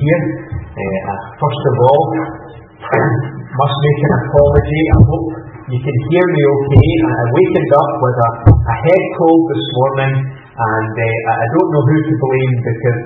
here. First of all, must make an apology. I hope you can hear me okay. I wakened up with a head cold this morning, and I don't know who to blame, because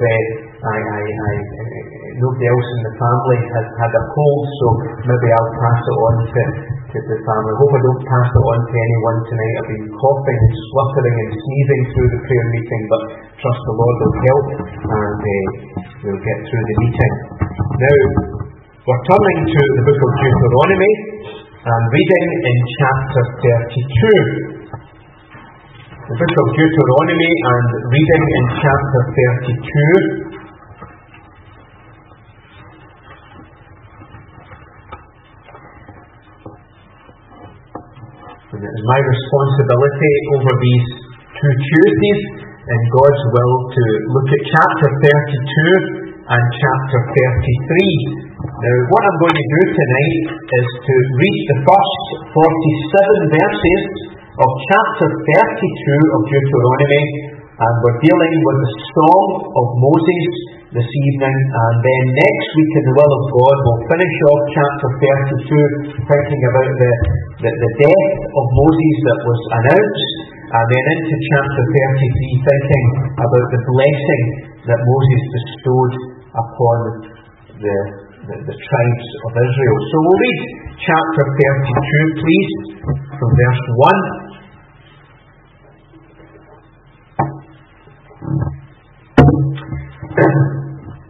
nobody else in the family has had a cold, so maybe I'll pass it on to the family. I hope I don't pass it on to anyone tonight. I've been coughing and spluttering and sneezing through the prayer meeting, but trust the Lord will help, and we'll get through the meeting. Now, we're turning to the book of Deuteronomy and reading in chapter 32. The book of Deuteronomy and reading in chapter 32. And it is my responsibility over these 2 Tuesdays in God's will to look at chapter 32 and chapter 33. Now, what I'm going to do tonight is to read the first 47 verses of chapter 32 of Deuteronomy, and we're dealing with the Song of Moses this evening, and then next week, in the will of God, we'll finish off chapter 32 thinking about the death of Moses that was announced, and then into chapter 33 thinking about the blessing that Moses bestowed upon the tribes of Israel. So we'll read chapter 32, please, from verse 1.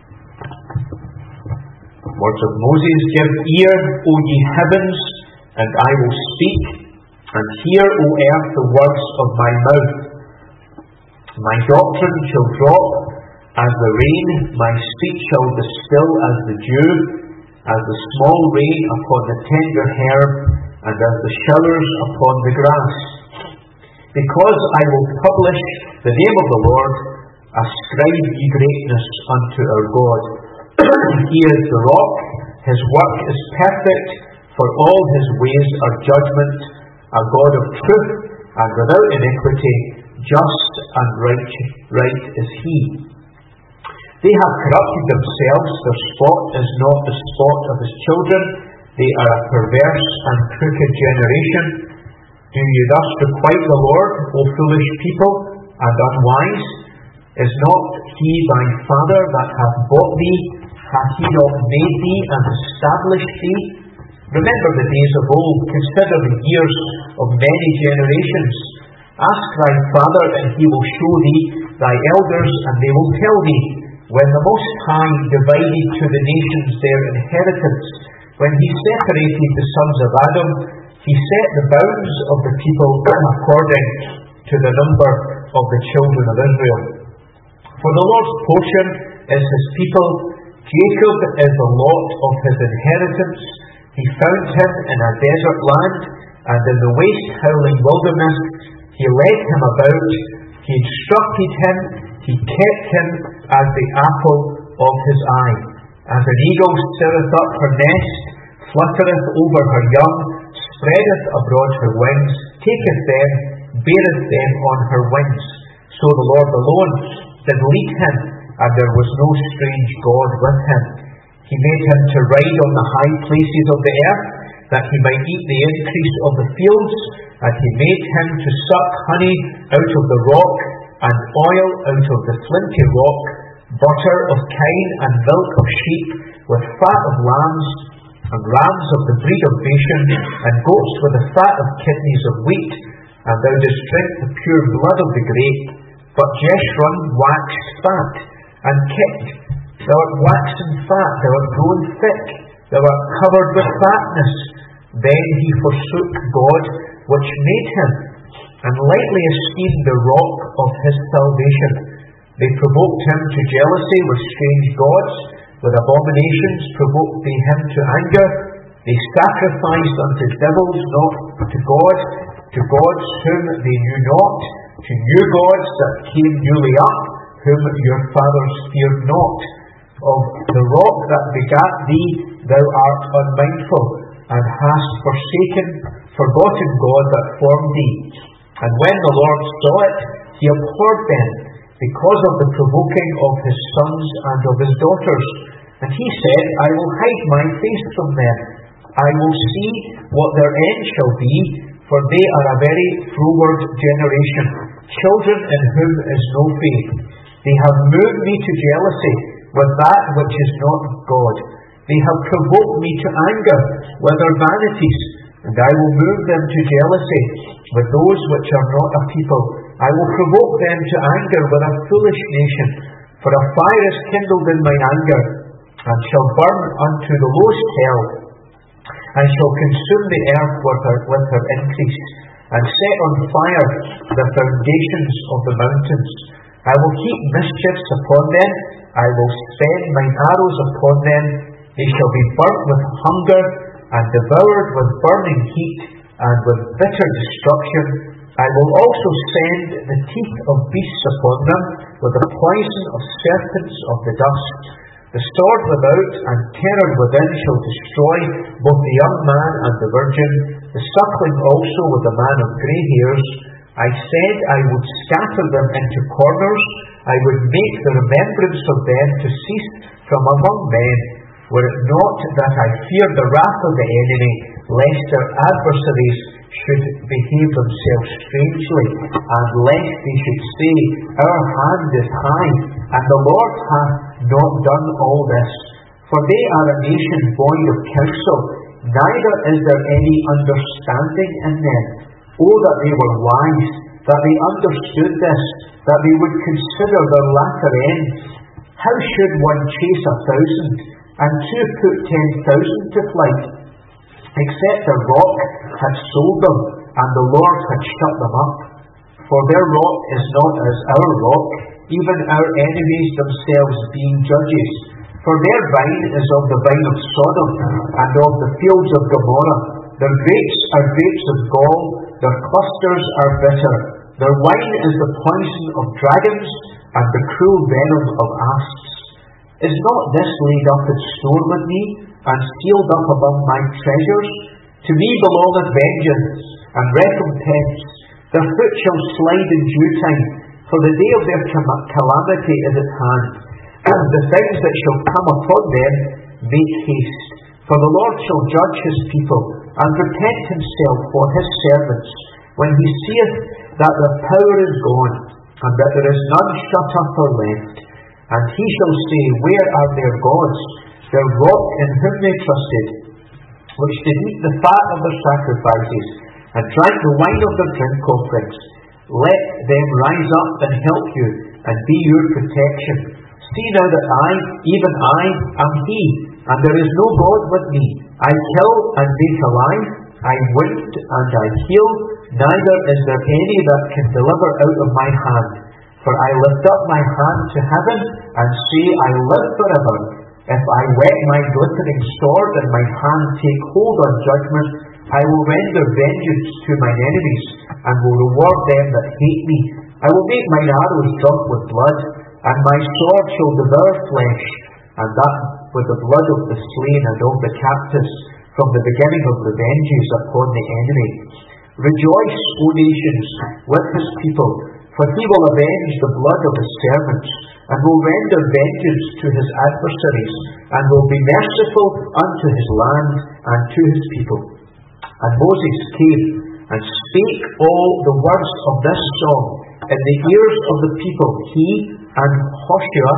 Words of Moses: Give ear, O ye heavens, and I will speak, and hear, O earth, the words of my mouth. My doctrine shall drop as the rain, my speech shall distill as the dew, as the small rain upon the tender herb, and as the showers upon the grass. Because I will publish the name of the Lord, ascribe ye greatness unto our God. He is the rock, his work is perfect, for all his ways are judgment, a God of truth, and without iniquity, just and right is he. They have corrupted themselves, their spot is not the spot of his children, they are a perverse and crooked generation. Do you thus requite the Lord, O foolish people, and unwise? Is not he thy father that hath bought thee? Hath he not made thee and established thee? Remember the days of old, consider the years of many generations. Ask thy father, and he will show thee, thy elders, and they will tell thee. When the Most High divided to the nations their inheritance, when he separated the sons of Adam, he set the bounds of the people according to the number of the children of Israel. For the Lord's portion is his people, Jacob is the lot of his inheritance. He found him in a desert land, and in the waste howling wilderness. He led him about, he instructed him, he kept him as the apple of his eye. As an eagle stirreth up her nest, fluttereth over her young, spreadeth abroad her wings, taketh them, beareth them on her wings. So the Lord alone did lead him, and there was no strange God with him. He made him to ride on the high places of the earth, that he might eat the increase of the fields, and he made him to suck honey out of the rock, and oil out of the flinty rock, butter of kine and milk of sheep, with fat of lambs, and rams of the breed of Bashan, and goats with the fat of kidneys of wheat. And thou didst drink the pure blood of the grape. But Jeshurun waxed fat, and kicked. Thou art waxen fat, thou art grown thick, thou art covered with fatness. Then he forsook God, which made him, and lightly esteemed the rock of his salvation. They provoked him to jealousy with strange gods, with abominations provoked they him to anger. They sacrificed unto devils, not to God, to gods whom they knew not, to new gods that came newly up, whom your fathers feared not. Of the rock that begat thee thou art unmindful, and hast forgotten God that formed thee. And when the Lord saw it, he abhorred them, because of the provoking of his sons and of his daughters. And he said, I will hide my face from them. I will see what their end shall be, for they are a very froward generation, children in whom is no faith. They have moved me to jealousy with that which is not God. They have provoked me to anger with their vanities, and I will move them to jealousy with those which are not a people. I will provoke them to anger with a foolish nation, for a fire is kindled in mine anger, and shall burn unto the lowest hell, and shall consume the earth with her increase, and set on fire the foundations of the mountains. I will heap mischiefs upon them, I will spend mine arrows upon them. They shall be burnt with hunger, and devoured with burning heat, and with bitter destruction. I will also send the teeth of beasts upon them, with the poison of serpents of the dust. The sword without and terror within shall destroy both the young man and the virgin, the suckling also with the man of grey hairs. I said I would scatter them into corners, I would make the remembrance of them to cease from among men, were it not that I feared the wrath of the enemy, lest their adversaries should behave themselves strangely, and lest they should say, Our hand is high, and the Lord hath not done all this. For they are a nation void of counsel, neither is there any understanding in them. Oh, that they were wise, that they understood this, that they would consider their latter end. How should one chase 1,000, and two put 10,000 to flight, except the rock had sold them, and the Lord had shut them up? For their rock is not as our rock, even our enemies themselves being judges. For their vine is of the vine of Sodom, and of the fields of Gomorrah. Their grapes are grapes of gall, their clusters are bitter. Their wine is the poison of dragons, and the cruel venom of asps. Is not this laid up in store with me, and sealed up among my treasures? To me belongeth vengeance and recompense. Their foot shall slide in due time, for the day of their calamity is at hand. The things that shall come upon them make haste. For the Lord shall judge his people, and repent himself for his servants, when he seeth that their power is gone, and that there is none shut up or left. And he shall say, Where are their gods, their rock in whom they trusted, which did eat the fat of their sacrifices, and drank the wine of their drink offerings? Let them rise up and help you, and be your protection. See now that I, even I, am he, and there is no God with me. I kill and make alive, I wound and I heal, neither is there any that can deliver out of my hand. For I lift up my hand to heaven, and say, I live forever. If I whet my glittering sword, and my hand take hold on judgment, I will render vengeance to mine enemies, and will reward them that hate me. I will make mine arrows drunk with blood, and my sword shall devour flesh, and that with the blood of the slain and of the captives, from the beginning of revenges upon the enemy. Rejoice, O nations, with his people, for he will avenge the blood of his servants, and will render vengeance to his adversaries, and will be merciful unto his land and to his people. And Moses came and spake all the words of this song in the ears of the people, he and Hoshea,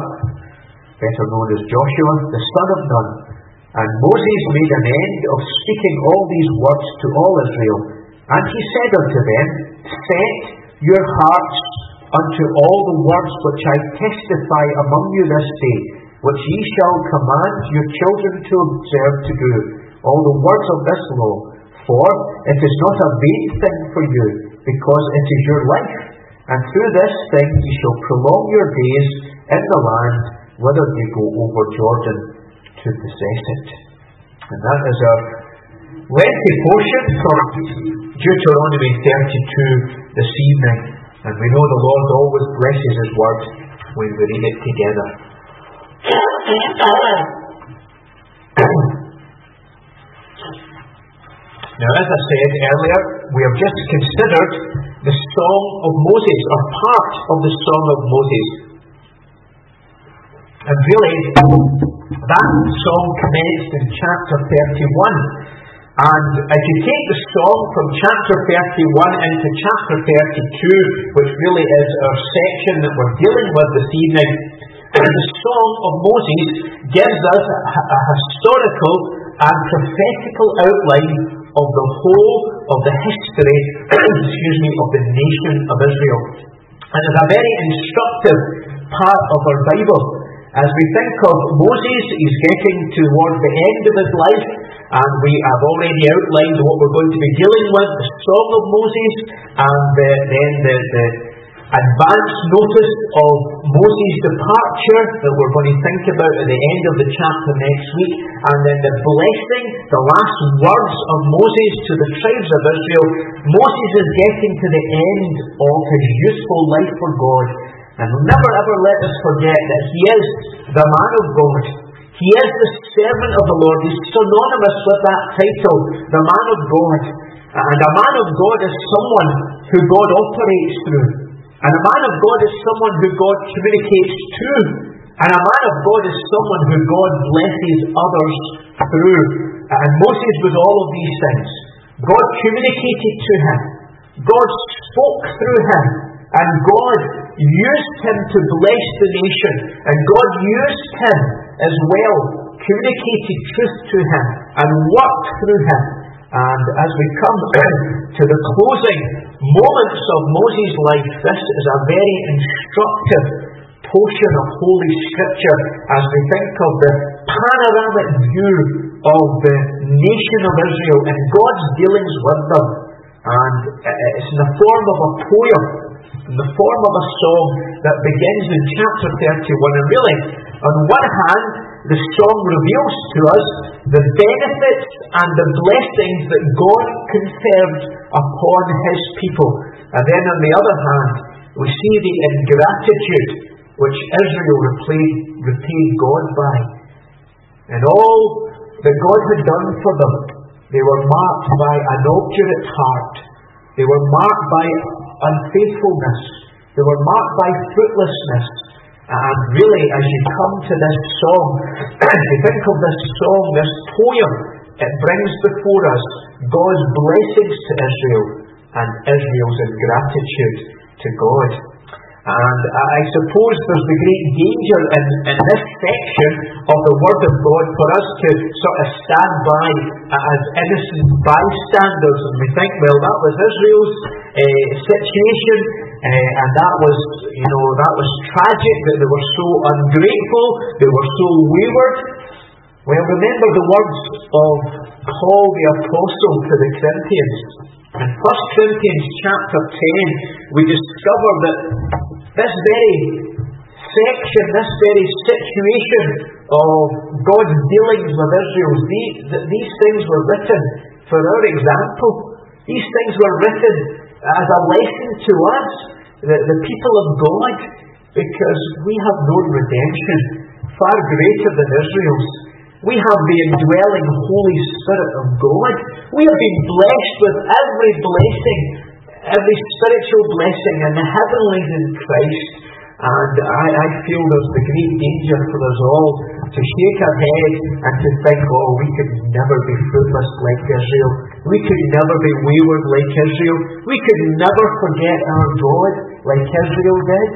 better known as Joshua, the son of Nun. And Moses made an end of speaking all these words to all Israel. And he said unto them, Set your hearts unto all the words which I testify among you this day, which ye shall command your children to observe to do, all the words of this law. For it is not a vain thing for you, because it is your life. And through this thing ye shall prolong your days in the land, whither ye go over Jordan to possess it. And that is our lengthy portion from Deuteronomy 32 this evening. And we know the Lord always blesses his word when we read it together. Now, as I said earlier, we have just considered the Song of Moses, or part of the Song of Moses. And really, that song commenced in chapter 31. And if you take the song from chapter 31 into chapter 32, which really is our section that we're dealing with this evening, the Song of Moses gives us a historical and prophetical outline of the whole of the history of the nation of Israel. And it's a very instructive part of our Bible. As we think of Moses, he's getting towards the end of his life, and we have already outlined what we're going to be dealing with, the Song of Moses, and then the advance notice of Moses' departure that we're going to think about at the end of the chapter next week, and then the blessing, the last words of Moses to the tribes of Israel. Moses is getting to the end of his useful life for God. And never ever let us forget that he is the man of God. He is the servant of the Lord. He's synonymous with that title, the man of God. And a man of God is someone who God operates through. And a man of God is someone who God communicates to. And a man of God is someone who God blesses others through. And Moses was all of these things. God communicated to him. God spoke through him. And God used him to bless the nation. And God used him as well, communicated truth to him, and worked through him. And as we come to the closing moments of Moses' life, this is a very instructive portion of Holy Scripture as we think of the panoramic view of the nation of Israel and God's dealings with them. And it's in the form of a poem, in the form of a song that begins in chapter 31. And really, on one hand, the song reveals to us the benefits and the blessings that God conferred upon his people. And then on the other hand, we see the ingratitude which Israel repaid God by. And all that God had done for them, they were marked by an obdurate heart. They were marked by unfaithfulness. They were marked by fruitlessness. And really, as you come to this song, as you think of this song, this poem, it brings before us God's blessings to Israel and Israel's ingratitude to God. And I suppose there's the great danger in this section of the Word of God for us to sort of stand by as innocent bystanders, and we think, well, that was Israel's situation, and that was tragic, that they were so ungrateful, they were so wayward. Well, remember the words of Paul the Apostle to the Corinthians. In 1 Corinthians chapter 10, we discover that this very section, this very situation of God's dealings with Israel, these things were written for our example. These things were written as a lesson to us, the people of God, because we have known redemption far greater than Israel's. We have the indwelling Holy Spirit of God. We have been blessed with every blessing, every spiritual blessing in the heavenlies in Christ. And I feel there's the great danger for us all to shake our head and to think, oh, we could never be fruitless like Israel. We could never be wayward like Israel. We could never forget our God like Israel did.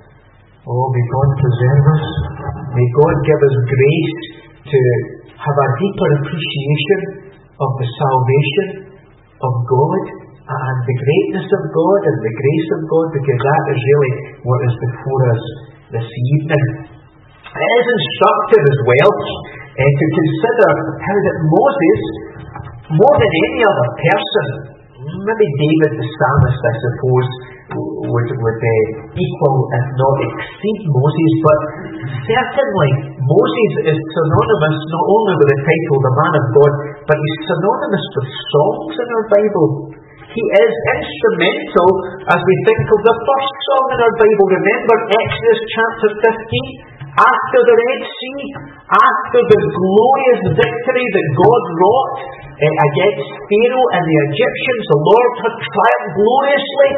Oh, may God preserve us. May God give us grace to have a deeper appreciation of the salvation of God and the greatness of God and the grace of God, because that is really what is before us this evening. It is instructive as well to consider how that Moses, more than any other person, maybe David the psalmist, I suppose, would equal if not exceed Moses, but certainly Moses is synonymous not only with the title the man of God, but he's synonymous with songs in our Bible. He is instrumental as we think of the first song in our Bible. Remember Exodus chapter 15? After the Red Sea, after the glorious victory that God wrought against Pharaoh and the Egyptians, the Lord had triumphed gloriously.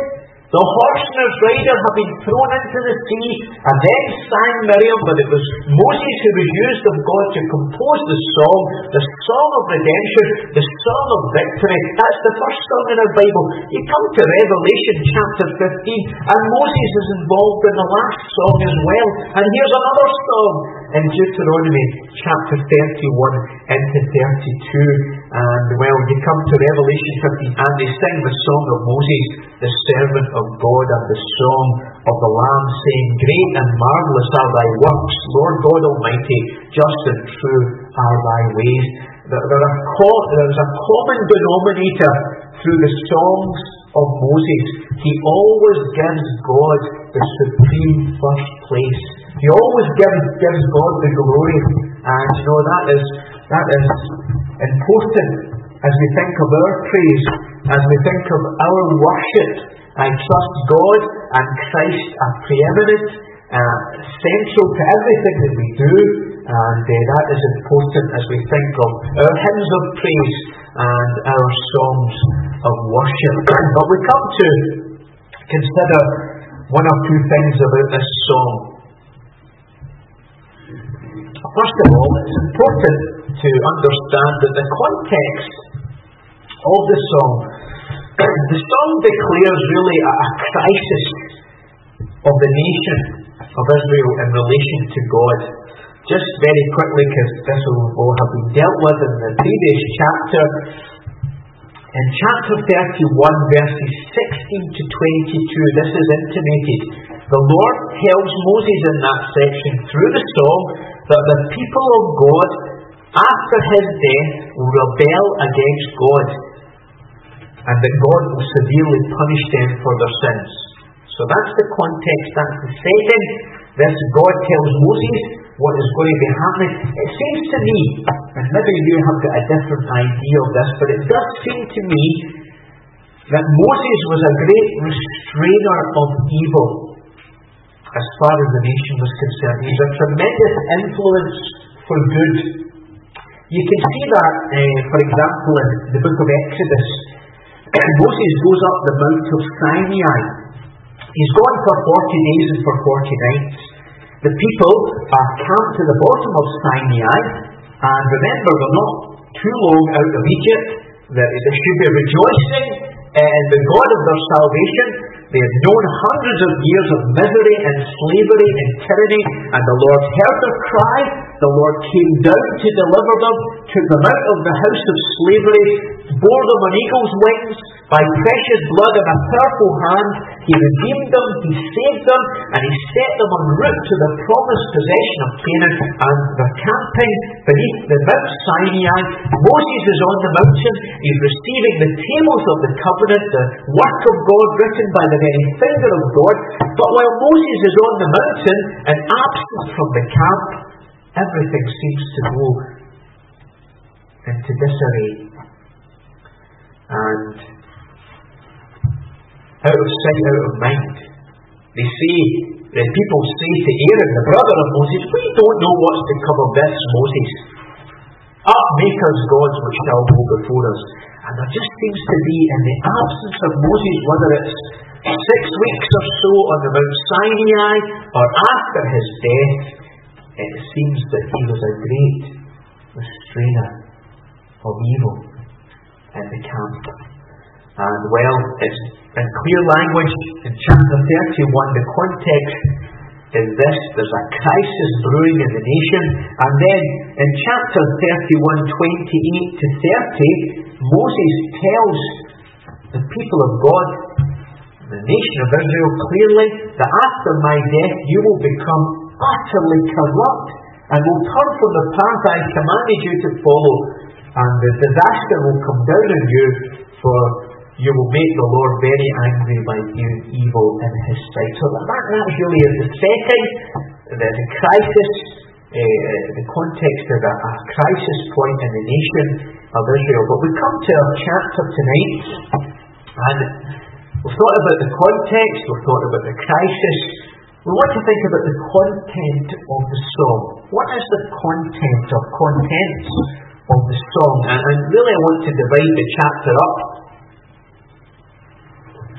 The horse and his rider have been thrown into the sea. And then sang Miriam, but it was Moses who was used of God to compose the song of redemption, the song of victory. That's the first song in our Bible. You come to Revelation chapter 15, and Moses is involved in the last song as well. And here's another song in Deuteronomy chapter 31 into 32. And well, you come to Revelation 15 and they sing the song of Moses, the servant of God, and the song of the Lamb, saying, Great and marvellous are thy works, Lord God Almighty, just and true are thy ways. There's a common denominator through the songs of Moses. He always gives God the supreme first place. He always gives God the glory. And you know, that is important as we think of our praise, as we think of our worship. I trust God and Christ are preeminent, central to everything that we do, and that is important as we think of our hymns of praise and our songs of worship. But we come to consider one or two things about this song. First of all, it's important to understand that the context of the song declares really a crisis of the nation of Israel in relation to God. Just very quickly, because this will have been dealt with in the previous chapter. In chapter 31, verses 16 to 22, this is intimated. The Lord tells Moses in that section through the song that the people of God, after his death, will rebel against God, and that God will severely punish them for their sins. So that's the context, that's the setting. This God tells Moses what is going to be happening. It seems to me, and maybe you have got a different idea of this, but it does seem to me that Moses was a great restrainer of evil as far as the nation was concerned. He's a tremendous influence for good. You can see that, for example, in the book of Exodus. Moses goes up the Mount of Sinai. He's gone for 40 days and for 40 nights. The people are camped to the bottom of Sinai, and remember, they're not too long out of Egypt. They should be rejoicing in the God of their salvation. They had known hundreds of years of misery and slavery and tyranny, and the Lord heard their cry. The Lord came down to deliver them, took them out of the house of slavery, bore them on eagle's wings, by precious blood and a powerful hand. He redeemed them, He saved them, and He set them en route to the promised possession of Canaan. And they're camping beneath the Mount Sinai. Moses is on the mountain. He's receiving the tables of the covenant, the work of God written by the very finger of God. But while Moses is on the mountain and absent from the camp, everything seems to go into disarray. And out of sight, out of mind. The people say to Aaron, the brother of Moses, we don't know what's to come of this, Moses. Up, make us gods which shall go before us. And there just seems to be, in the absence of Moses, whether it's 6 weeks or so on the Mount Sinai, or after his death, it seems that he was a great restrainer of evil in the camp. And well, it's in clear language in chapter 31, the context is this: there's a crisis brewing in the nation. And then in chapter 31, 28 to 30, Moses tells the people of God, the nation of Israel, clearly that after my death you will become utterly corrupt and will turn from the path I commanded you to follow, and the disaster will come down on you, for you will make the Lord very angry by doing evil in His sight. So that really is the setting, the crisis, the context of a crisis point in the nation of Israel. But we come to our chapter tonight, and we've thought about the context, we've thought about the crisis. We want to think about the content of the song. What is the content or contents of the song? And really I want to divide the chapter up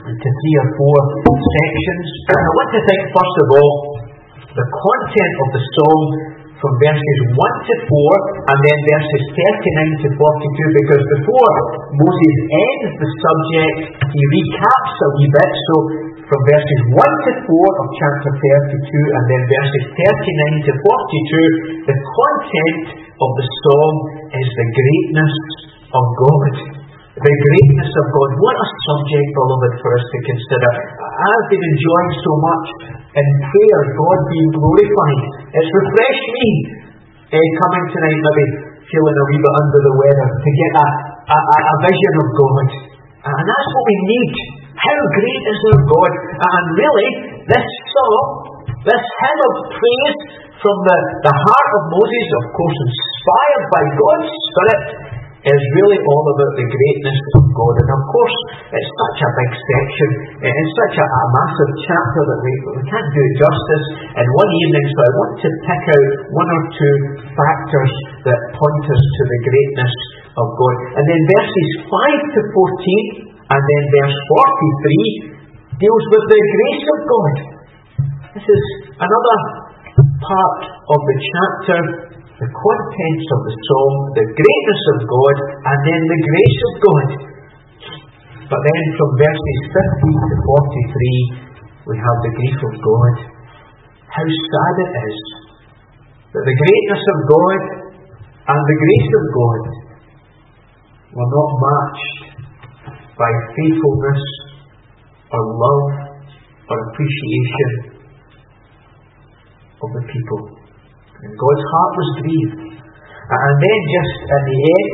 into 3 or 4 sections. I want to think, first of all, the content of the song from verses 1 to 4 and then verses 39 to 42, because before Moses ends the subject, he recaps a wee bit. So from verses 1 to 4 of chapter 32 and then verses 39 to 42, the content of the song is the greatness of God. The greatness of God. What a subject, beloved, for us to consider. I've been enjoying so much in prayer, God being glorified. It's refreshed me coming tonight, maybe feeling a wee bit under the weather, to get a vision of God. And that's what we need. How great is our God? And really, this song, this hymn of praise from the heart of Moses, of course inspired by God's Spirit, is really all about the greatness of God. And of course, it's such a big section, it's such a massive chapter that we can't do it justice in one evening, so I want to pick out 1 or 2 factors that point us to the greatness of God. And then verses 5 to 14, and then verse 43, deals with the grace of God. This is another part of the chapter, the contents of the song, the greatness of God, and then the grace of God. But then from verses 15 to 43, we have the grief of God. How sad it is that the greatness of God and the grace of God were not matched by faithfulness or love or appreciation of the people. And God's heart was grieved. And then just at the end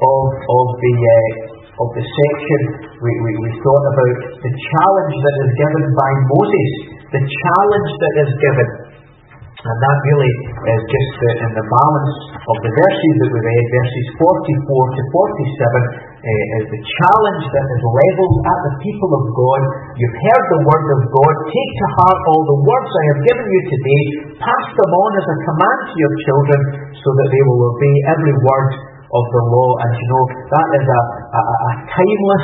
of the section, we thought about the challenge that is given by Moses. The challenge that is given. And that really is just in the balance of the verses that we read, verses 44 to 47, is the challenge that is levelled at the people of God. You've heard the word of God. Take to heart all the words I have given you today. Pass them on as a command to your children, so that they will obey every word of the law. And you know, that is a timeless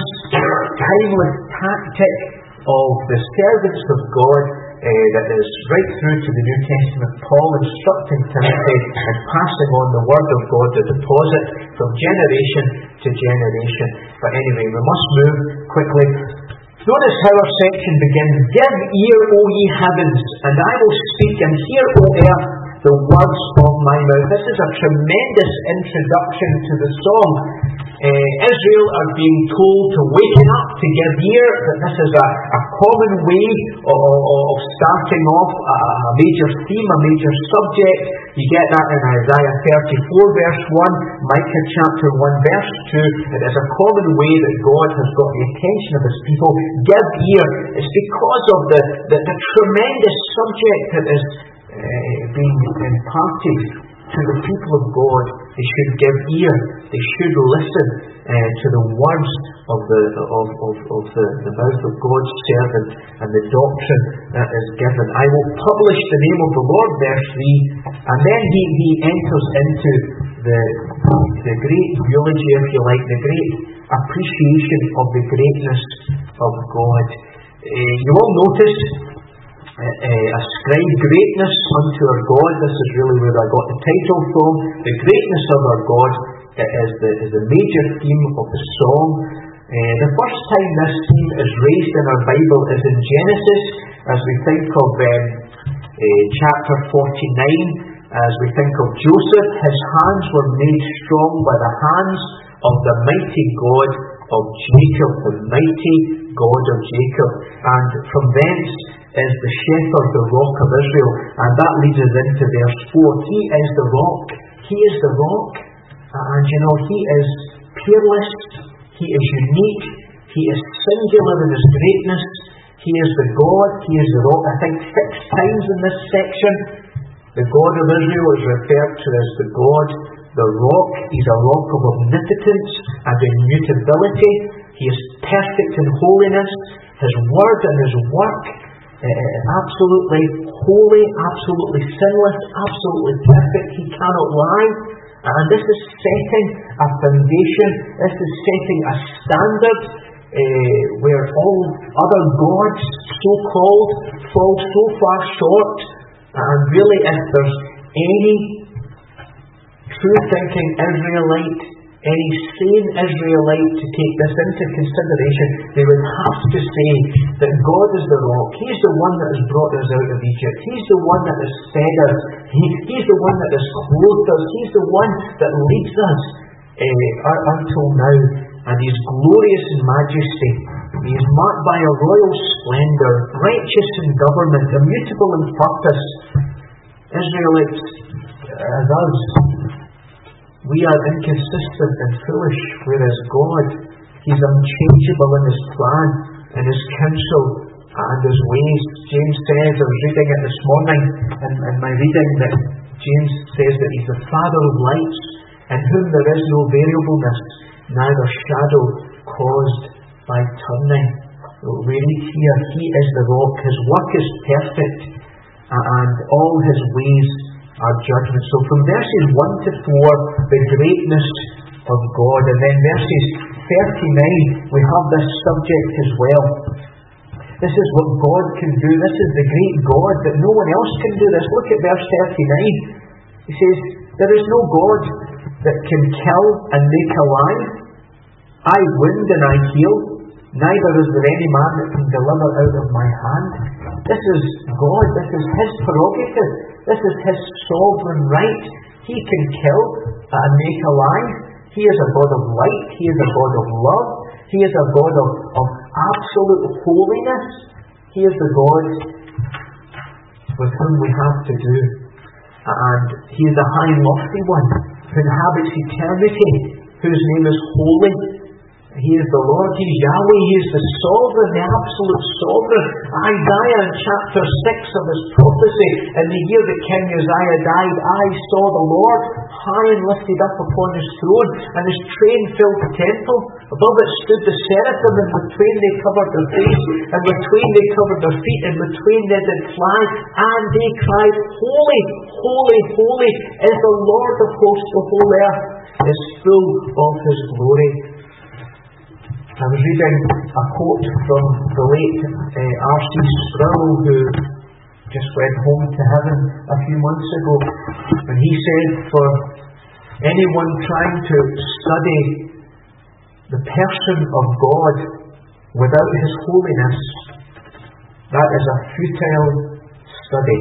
tactic of the servants of God, that is right through to the New Testament. Paul instructing Timothy and passing on the word of God, the deposit from generation to generation. But anyway, we must move quickly. Notice how our section begins. Give ear, O ye heavens, and I will speak, and hear, O earth, the words of my mouth. This is a tremendous introduction to the song. Israel are being told to waken up, to give ear. That this is a common way of starting off a major theme, a major subject. You get that in Isaiah 34 verse 1, Micah chapter 1 verse 2. It is a common way that God has got the attention of His people. Give ear. It's because of the tremendous subject that is being imparted to the people of God. They should give ear. They should listen to the words of the mouth of God's servant and the doctrine that is given. I will publish the name of the Lord, verse 3, and then he enters into the great eulogy, if you like, the great appreciation of the greatness of God. You will notice ascribe greatness unto our God. This is really where I got the title from. The greatness of our God is the major theme of the song. The first time this theme is raised in our Bible is in Genesis, as we think of chapter 49, as we think of Joseph. His hands were made strong by the hands of the mighty God of Jacob, the mighty God of Jacob. And from thence is the shepherd, the rock of Israel. And that leads us into verse 4. He is the rock. He is the rock. And you know, He is peerless. He is unique. He is singular in His greatness. He is the God. He is the rock. I think 6 times in this section, the God of Israel is referred to as the God, the rock. He's a rock of omnipotence and immutability. He is perfect in holiness. His word and His work, absolutely holy, absolutely sinless, absolutely perfect. He cannot lie. And this is setting a foundation. This is setting a standard where all other gods, so-called, fall so far short. And really, if there's any true-thinking Israelite, any sane Israelite to take this into consideration, they would have to say that God is the rock. He's the one that has brought us out of Egypt. He's the one that has fed us. He's the one that has clothed us. He's the one that leads us until now. And He's glorious in majesty. He is marked by a royal splendour, righteous in government, immutable in purpose. Israelites, as us, we are inconsistent and foolish, whereas God, He's unchangeable in His plan, in His counsel, and His ways. James says, I was reading it this morning in my reading, that James says that He's the Father of lights, in whom there is no variableness, neither shadow caused by turning. We read here, He is the rock, His work is perfect, and all His ways are judgment. So from verses 1 to 4, the greatness of God. And then verses 39, we have this subject as well. This is what God can do. This is the great God, that no one else can do this. Look at verse 39. He says, there is no God that can kill and make alive. I wound and I heal. Neither is there any man that can deliver out of my hand. This is God. This is His prerogative. This is His sovereign right. He can kill and make alive. He is a God of light. He is a God of love. He is a God of absolute holiness. He is the God with whom we have to do. And He is the high and lofty one who inhabits eternity, whose name is holy. He is the Lord, He is Yahweh, He is the sovereign, the absolute sovereign. Isaiah in chapter 6 of his prophecy, in the year that King Uzziah died, I saw the Lord high and lifted up upon His throne, and His train filled the temple. Above it stood the seraphim, and between they covered their face, and between they covered their feet, and between they did fly, and they cried, Holy, holy, holy is the Lord of hosts. The whole earth is full of His glory. I was reading a quote from the late R.C. Sproul, who just went home to heaven a few months ago, and he said, for anyone trying to study the person of God without His holiness, that is a futile study.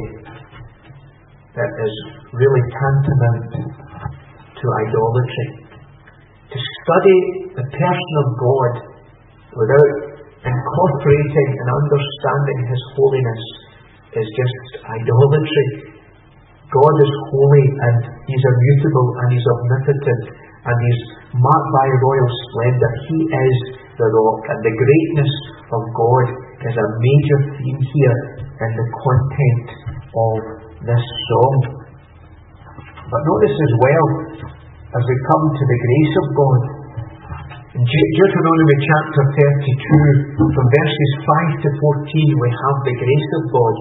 That is really tantamount to idolatry. To study the person of God without incorporating and understanding His holiness is just idolatry. God is holy and He's immutable and He's omnipotent and He's marked by royal splendour. He is the rock, and the greatness of God is a major theme here in the content of this song. But notice as well, as we come to the grace of God, in Deuteronomy chapter 32, from verses 5 to 14, we have the grace of God.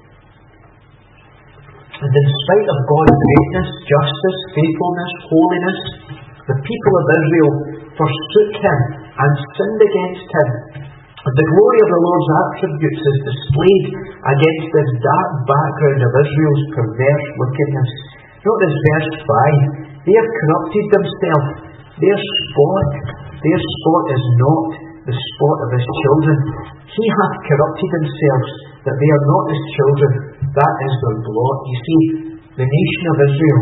And in spite of God's greatness, justice, faithfulness, holiness, the people of Israel forsook Him and sinned against Him. And the glory of the Lord's attributes is displayed against this dark background of Israel's perverse wickedness. Notice verse 5. They have corrupted themselves. Their sport is not the sport of His children. He hath corrupted themselves, that they are not His children. That is their blot. You see, the nation of Israel,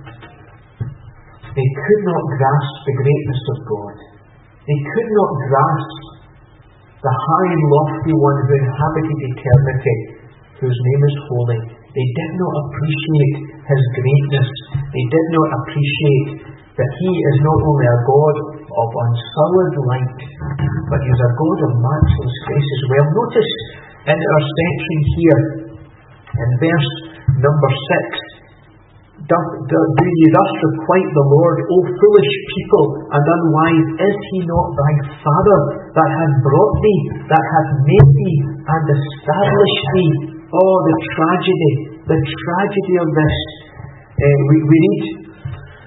they could not grasp the greatness of God. They could not grasp the high and lofty one who inhabited eternity, whose name is holy. They did not appreciate His greatness. They did not appreciate that He is not only a God of unsullied light, but He is a God of matchless grace as well. Notice in our section here, in verse number 6, do ye thus requite the Lord, O foolish people and unwise? Is He not thy Father, that hath brought thee, that hath made thee, and established thee? Oh, the tragedy of this. We read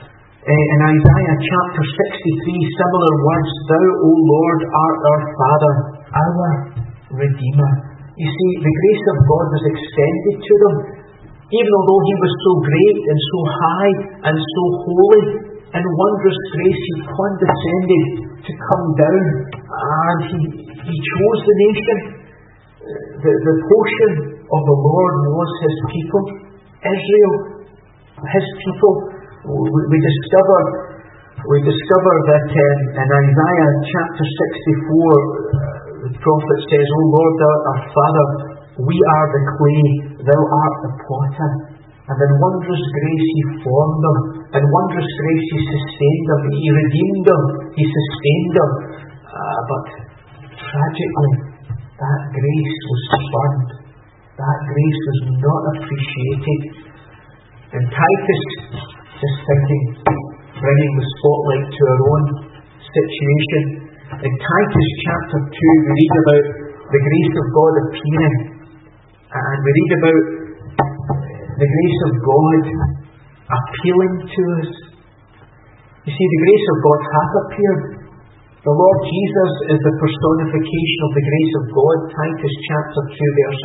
In Isaiah chapter 63, similar words, Thou, O Lord, art our Father, our Redeemer. You see, the grace of God was extended to them. Even although He was so great and so high and so holy, in wondrous grace He condescended to come down, and He chose the nation. The portion of the Lord was His people, Israel, His people. We discover that in Isaiah chapter 64, the prophet says, O Lord, Thou art our Father, we are the clay, Thou art the potter. And in wondrous grace He formed them. In wondrous grace He sustained them. He redeemed them. He sustained them. But tragically, that grace was spurned. That grace was not appreciated. And Titus, just thinking, bringing the spotlight to our own situation, in Titus chapter 2 we read about the grace of God appearing. And we read about the grace of God appealing to us. You see, the grace of God hath appeared. The Lord Jesus is the personification of the grace of God, Titus chapter 2 verse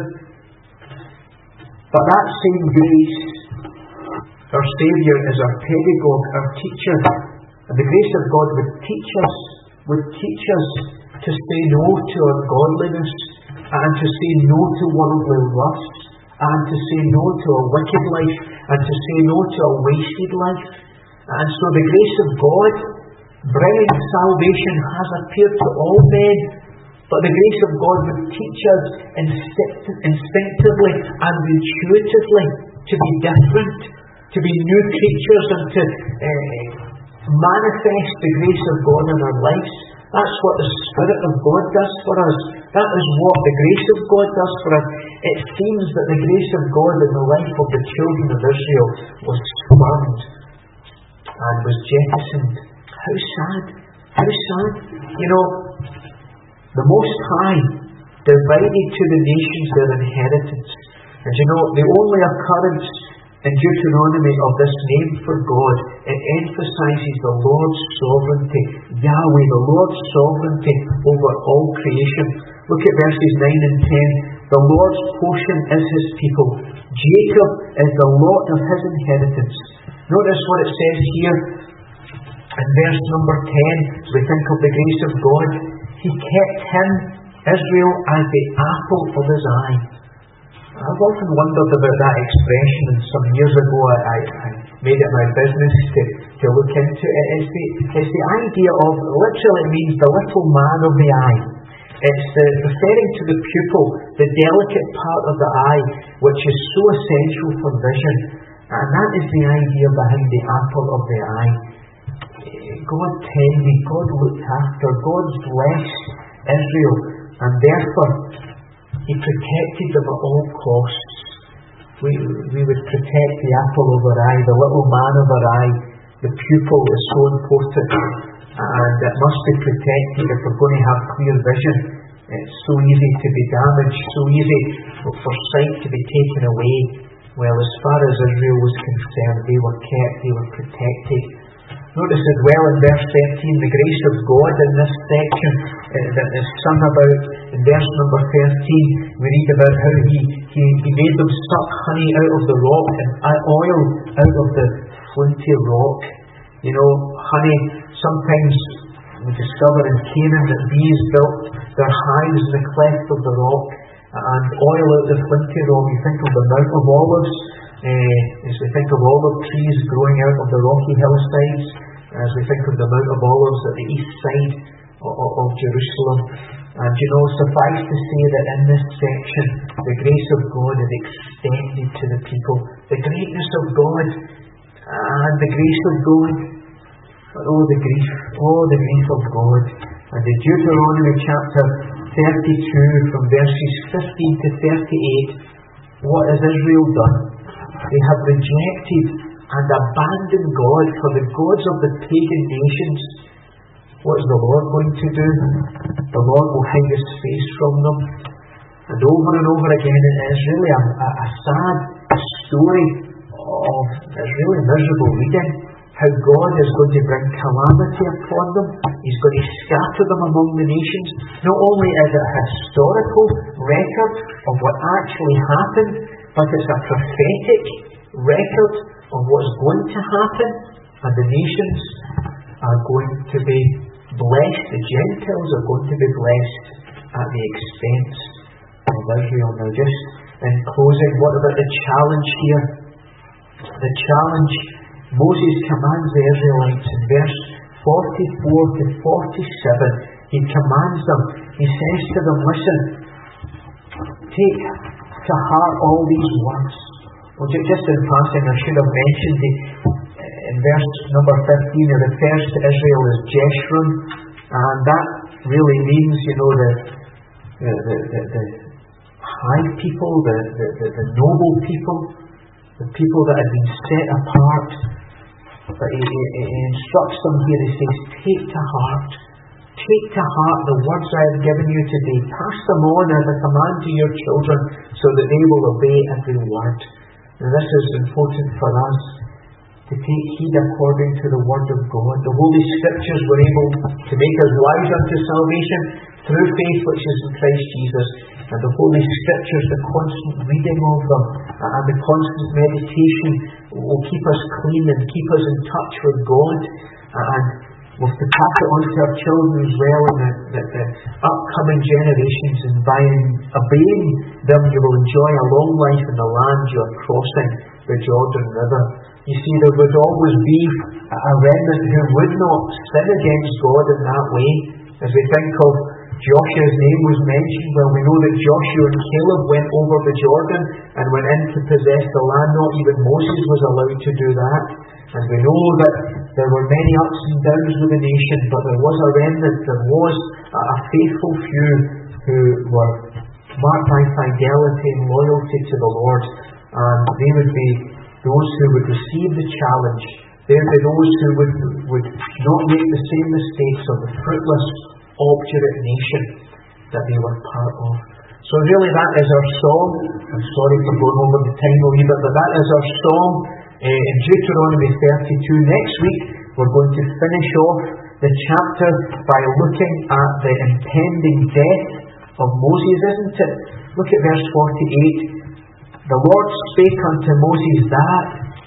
11. But that same grace, our Saviour, is our pedagogue, our teacher. And the grace of God would teach us to say no to ungodliness, and to say no to worldly lusts, and to say no to a wicked life, and to say no to a wasted life. And so the grace of God, bringing salvation, has appeared to all men. But the grace of God would teach us instinctively and intuitively to be different, to be new creatures, and to manifest the grace of God in our lives. That's what the Spirit of God does for us. That is what the grace of God does for us. It seems that the grace of God in the life of the children of Israel was spurned and was jettisoned. How sad. How sad. You know, the Most High divided to the nations their inheritance. And you know, the only occurrence in Deuteronomy of this name for God, it emphasizes the Lord's sovereignty. Yahweh, the Lord's sovereignty over all creation. Look at verses 9 and 10. The Lord's portion is His people. Jacob is the lot of His inheritance. Notice what it says here in verse number 10. As we think of the grace of God, He kept him, Israel, as the apple of His eye. I've often wondered about that expression, and some years ago I made it my business to look into it. It's the idea of, literally it means the little man of the eye. It's referring to the pupil, the delicate part of the eye, which is so essential for vision. And that is the idea behind the apple of the eye. God tended, God looked after, God blessed Israel, and therefore He protected them at all costs. We would protect the apple of our eye, the little man of our eye. The pupil is so important, and it must be protected if we're going to have clear vision. It's so easy to be damaged, so easy for sight to be taken away. Well, as far as Israel was concerned, they were kept, they were protected. Notice as well in verse 13, the grace of God in this section that is sung about. In verse number 13, we read about how He made them suck honey out of the rock and oil out of the flinty rock. You know, honey, sometimes we discover in Canaan that bees built their hives in the cleft of the rock, and oil out of the flinty rock. You think of the Mount of Olives, as we think of olive trees growing out of the rocky hillsides, as we think of the Mount of Olives at the east side of Jerusalem. And you know, suffice to say that in this section, the grace of God is extended to the people. The greatness of God and the grace of God. But oh, the grief of God. And in Deuteronomy chapter 32, from verses 15 to 38, what has Israel done? They have rejected and abandoned God for the gods of the pagan nations. What is the Lord going to do? The Lord will hide His face from them. And over again, it is really a sad story of, it's really miserable reading, how God is going to bring calamity upon them. He's going to scatter them among the nations. Not only is it a historical record of what actually happened, but it's a prophetic record of what's going to happen. And the nations are going to be blessed. The Gentiles are going to be blessed at the expense of Israel. Now, just in closing, what about the challenge here? The challenge, Moses commands the Israelites in verse 44 to 47. He commands them, he says to them, listen, take to heart all these words. Well, just in passing, I should have mentioned in verse number 15, it refers to Israel as Jeshurun, and that really means, the high people, the noble people, the people that had been set apart. But he instructs them here, he says, take to heart the words I have given you today. Pass them on as a command to your children, so that they will obey every word. Now this is important for us, to take heed according to the word of God. The Holy Scriptures were able to make us wise unto salvation through faith which is in Christ Jesus. And the Holy Scriptures, the constant reading of them, and the constant meditation will keep us clean and keep us in touch with God. And we'll have to pass it on to our children as well, and the upcoming generations. And by obeying them, you will enjoy a long life in the land you are crossing, the Jordan River. You see, there would always be a remnant who would not sin against God in that way. As we think of Joshua's name was mentioned, well, we know that Joshua and Caleb went over the Jordan and went in to possess the land. Not even Moses was allowed to do that. And we know that there were many ups and downs with the nation, but there was a remnant, there was a faithful few who were marked by fidelity and loyalty to the Lord. And they would be those who would receive the challenge. They would be those who would not make the same mistakes of the fruitless, obdurate nation that they were part of. So really that is our song. I'm sorry for going over the time a wee bit, but that is our song in Deuteronomy 32. Next week we're going to finish off the chapter by looking at the impending death of Moses, isn't it? Look at verse 48. The Lord spake unto Moses that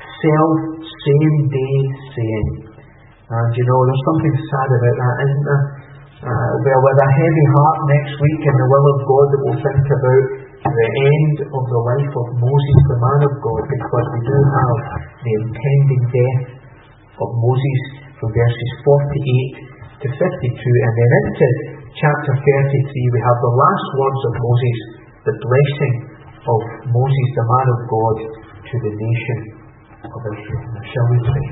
same day, saying. And there's something sad about that, isn't there? Well, with a heavy heart next week in the will of God, that we'll think about the end of the life of Moses, the man of God, because we do have the impending death of Moses from verses 48 to 52, and then into chapter 33 we have the last words of Moses, the blessing of Moses, the man of God, to the nation of Israel. Now, shall we pray?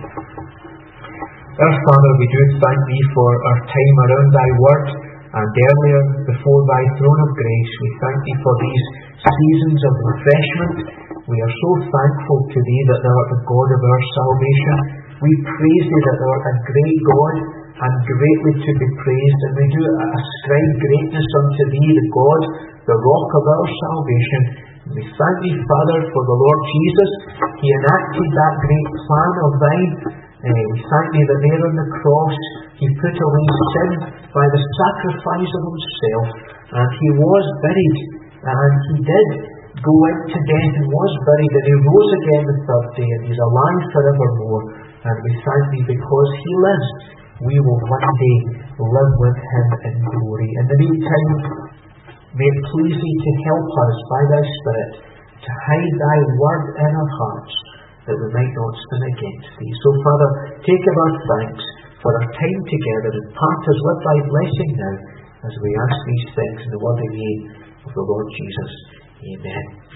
Our Father, we do thank Thee for our time around Thy Word, and earlier before Thy throne of grace. We thank Thee for these seasons of refreshment. We are so thankful to Thee that Thou art the God of our salvation. We praise Thee that Thou art a great God and greatly to be praised, and we do ascribe greatness unto Thee, the God, the rock of our salvation. We thank Thee, Father, for the Lord Jesus. He enacted that great plan of Thine. We thank Thee that there on the cross He put away sin by the sacrifice of Himself, and He was buried, and He did go into death and was buried, and He rose again the third day, and He's alive forevermore. And we thank Thee because He lives, we will one day live with Him in glory. In the meantime, may it please Thee to help us by Thy Spirit to hide Thy word in our hearts, that we might not sin against Thee. So, Father, take of our thanks for our time together, and part us with Thy blessing now, as we ask these things in the worthy name of the Lord Jesus. Amen.